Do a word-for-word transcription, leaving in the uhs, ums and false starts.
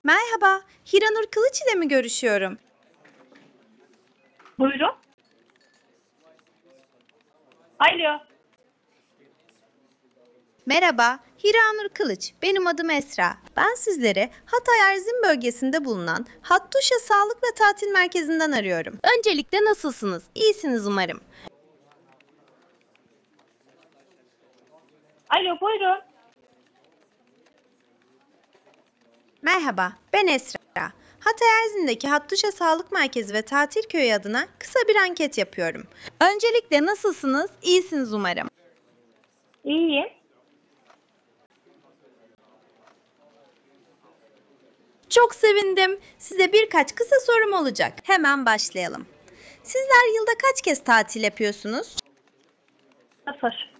Merhaba, Hiranur Kılıç ile mi görüşüyorum? Buyurun. Alo. Merhaba, Hiranur Kılıç. Benim adım Esra. Ben sizleri Hatay Erzin bölgesinde bulunan Hattuşa Sağlık ve Tatil Merkezi'nden arıyorum. Öncelikle nasılsınız? İyisiniz umarım. Alo buyurun. Merhaba, ben Esra. Hatay Erzin'deki Hattuşa Sağlık Merkezi ve Tatil Köyü adına kısa bir anket yapıyorum. Öncelikle nasılsınız? İyisiniz umarım. İyiyim. Çok sevindim. Size birkaç kısa sorum olacak. Hemen başlayalım. Sizler yılda kaç kez tatil yapıyorsunuz? Sıfır.